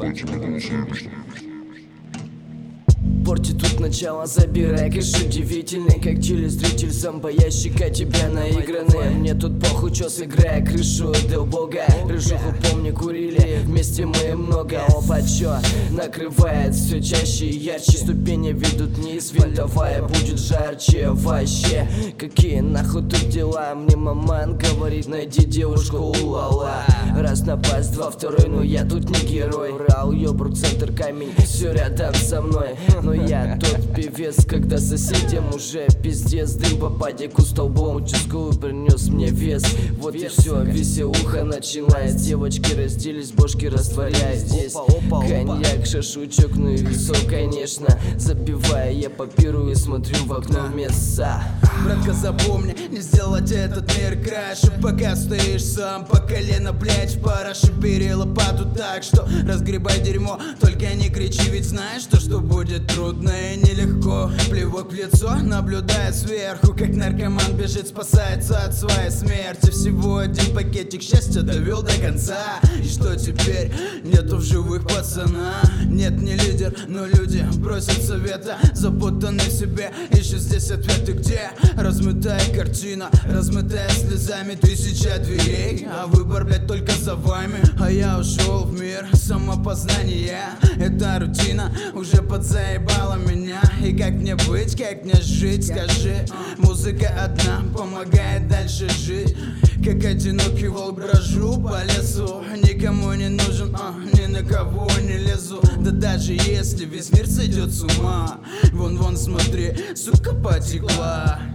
Портит тут начало, забирай кэш удивительный, как телезритель, зомбоящика тебя наигранный. Мне тут похуй, чё сыграй, крышу до бога. Рыжуху помню, курили, вместе мы много. Опа, чё, накрывает все чаще и ярче. Ступени ведут вниз, винтовая будет жарче. Вообще, какие нахуй тут дела? Мне маман говорит, найди девушку, улала. Раз напасть, два второй, но я тут не герой. Урал, ёбру, центр, камень, все рядом со мной. Но я тот певец, когда соседям уже пиздец. Дым по падику столбом, участковый принес мне вес. Вот и все, веселуха началась. Девочки разделись, бошки растворяя здесь. Коньяк, шашлычок, ну и весо, конечно. Запивая, я попирую и смотрю в окно места. Братка, запомни, не сделать этот мир краше. Пока стоишь сам по колено, блять, в параше. Бери лопату так, что разгребай дерьмо. Только не кричи, ведь знаешь, что будет трудно и нелегко. Плевок в лицо, наблюдая сверху, как наркоман бежит, спасается от своей смерти. Всего один пакетик счастья довел до конца. И что теперь? Нету в живых пацана. Нет, не лидер, но люди просят совета. Запутаны в себе, ищут здесь ответы, где? Размытая картина, размытая слезами, тысяча дверей, а выбор, блядь, только за вами. А я ушел в мир самопознания. Эта рутина уже подзаебала меня. И как мне быть, как мне жить, скажи. Музыка одна помогает дальше жить. Как одинокий волк брожу по лесу. Никому не нужен, ни на кого не лезу. Да даже если весь мир сойдет с ума. Вон, смотри, сука потекла.